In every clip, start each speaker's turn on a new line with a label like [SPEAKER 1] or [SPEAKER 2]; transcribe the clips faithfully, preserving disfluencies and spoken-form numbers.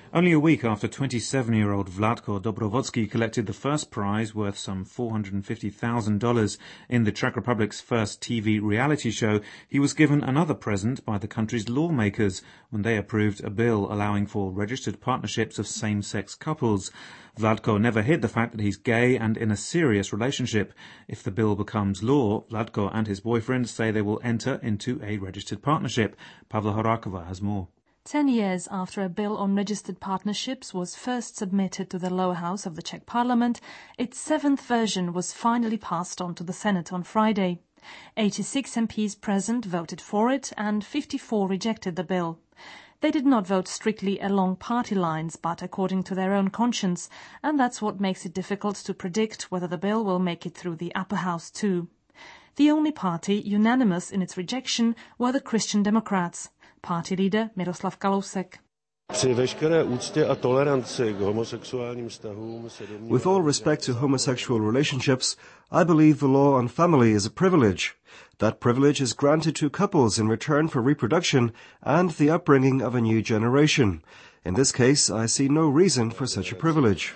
[SPEAKER 1] Only a week after twenty-seven-year-old Vladko Dobrovolsky collected the first prize worth some four hundred fifty thousand dollars in the Czech Republic's first T V reality show, he was given another present by the country's lawmakers when they approved a bill allowing for registered partnerships of same-sex couples. Vladko never hid the fact that he's gay and in a serious relationship. If the bill becomes law, Vladko and his boyfriend say they will enter into a registered partnership. Pavla Horakova has more.
[SPEAKER 2] Ten years after a bill on registered partnerships was first submitted to the lower house of the Czech Parliament, its seventh version was finally passed on to the Senate on Friday. eighty-six M Ps present voted for it and fifty-four rejected the bill. They did not vote strictly along party lines, but according to their own conscience, and that's what makes it difficult to predict whether the bill will make it through the upper house too. The only party unanimous in its rejection were the Christian Democrats. Party leader Miroslav Kalousek.
[SPEAKER 3] With all respect to homosexual relationships, I believe the law on family is a privilege. That privilege is granted to couples in return for reproduction and the upbringing of a new generation. In this case, I see no reason for such a privilege.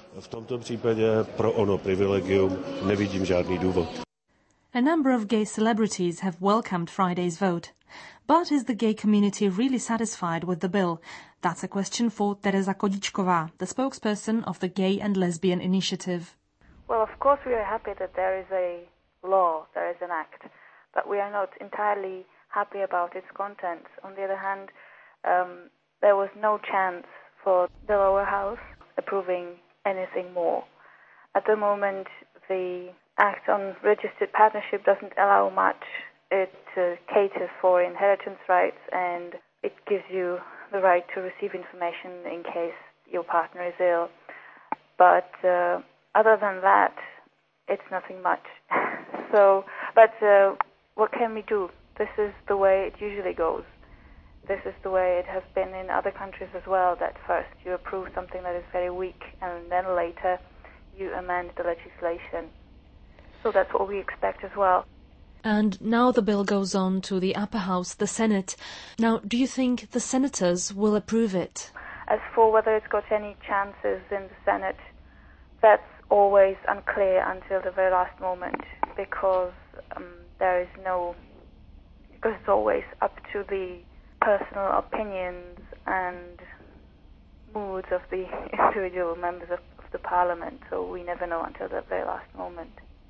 [SPEAKER 2] A number of gay celebrities have welcomed Friday's vote. But is the gay community really satisfied with the bill? That's a question for Tereza Kodičková, the spokesperson of the Gay and Lesbian Initiative.
[SPEAKER 4] Well, of course we are happy that there is a law, there is an act, but we are not entirely happy about its contents. On the other hand, um, there was no chance for the lower house approving anything more. At the moment, the act on registered partnership doesn't allow much. It uh, caters for inheritance rights and it gives you the right to receive information in case your partner is ill. But uh, other than that, it's nothing much. so, but uh, what can we do? This is the way it usually goes. This is the way it has been in other countries as well, that first you approve something that is very weak and then later you amend the legislation. So that's what we expect as well.
[SPEAKER 2] And now the bill goes on to the upper house, the Senate. Now, do you think the senators will approve it?
[SPEAKER 4] As for whether it's got any chances in the Senate, that's always unclear until the very last moment, because um, there is no, because it's always up to the personal opinions and moods of the individual members of, of the parliament, so we never know until the very last moment.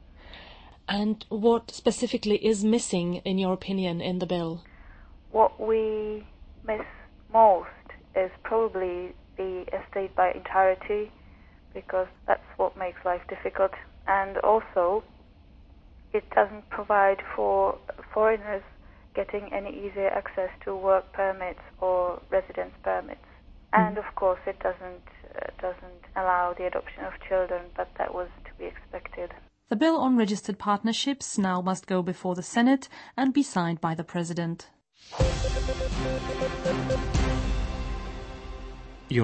[SPEAKER 2] And what specifically is missing, in your opinion, in the bill?
[SPEAKER 4] What we miss most is probably the estate by entirety, because that's what makes life difficult. And also, it doesn't provide for foreigners getting any easier access to work permits or residence permits. Mm. And of course, it doesn't uh, doesn't allow the adoption of children, but that was to be expected.
[SPEAKER 2] The bill on registered partnerships now must go before the Senate and be signed by the President.